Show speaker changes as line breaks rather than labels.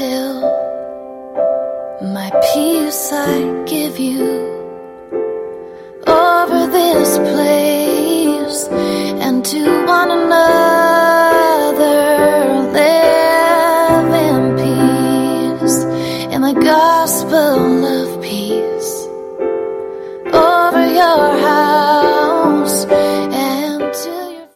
still. My peace I give you over this place, and to one another live in peace, in the gospel of peace. Over your house